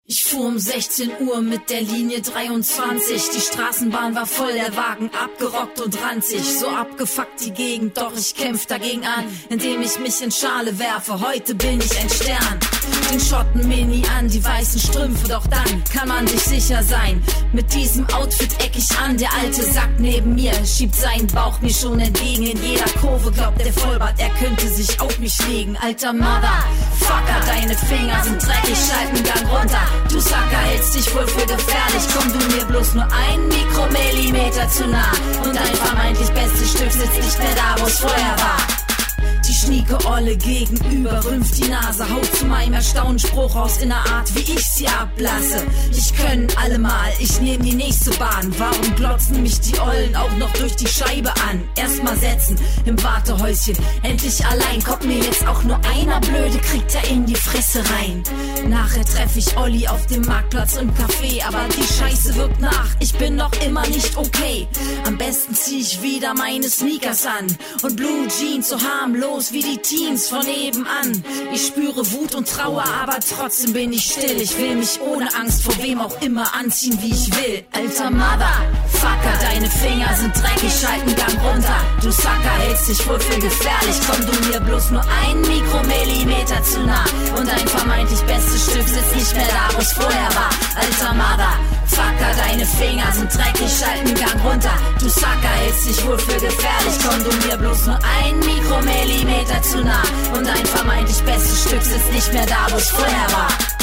Ich fuhr um 16 Uhr mit der Linie 23. Die Straßenbahn war voll, der Wagen abgerockt und ranzig. So abgefuckt die Gegend, doch ich kämpf dagegen an, indem ich mich in Schale werfe. Heute bin ich ein Stern. Den Schotten Mini an, die weißen Strümpfe, doch dann kann man sich sicher sein. Mit diesem Outfit eck ich an, der alte Sack neben mir schiebt seinen Bauch mir schon entgegen. In jeder Kurve glaubt der Vollbart, er könnte sich auf mich legen. Alter Motherfucker, deine Finger sind dreckig, schalten Gang runter. Du Sacker, hältst dich wohl für gefährlich. Komm du mir bloß nur 1 Mikromillimeter zu nah. Und dein vermeintlich bestes Stück sitzt nicht mehr da, wo's vorher war. Die schnieke Olle gegenüber rümpft die Nase, haut zu meinem Erstaunen Spruch aus in der Art, wie ich sie ablasse. Ich können alle mal, ich nehm die nächste Bahn. Warum glotzen mich die Ollen auch noch durch die Scheibe an? Erstmal setzen im Wartehäuschen, endlich allein. Kommt mir jetzt auch nur einer blöde, kriegt er in die Fresse rein. Nachher treff ich Olli auf dem Marktplatz im Café, aber die Scheiße wirkt nach, ich bin noch immer nicht okay. Am besten zieh ich wieder meine Sneakers an und Blue Jeans so harmlos wie die Teens von nebenan. Ich spüre Wut und Trauer, aber trotzdem bin ich still. Ich will mich ohne Angst vor wem auch immer anziehen, wie ich will. Alter Motherfucker, deine Finger sind dreckig, schalten Gang runter. Du Sacker, hältst dich wohl für gefährlich. Komm du mir bloß nur 1 Mikromillimeter zu nah. Und dein vermeintlich bestes Stück sitzt nicht mehr da, wo's vorher war. Alter Motherfucker, deine Finger sind dreckig, schalten Gang runter. Du Sacker, hältst dich wohl für gefährlich. Komm du mir bloß nur 1 Mikromillimeter zu nah. Und dein vermeintlich bestes Stück sitzt nicht mehr da, wo's vorher war.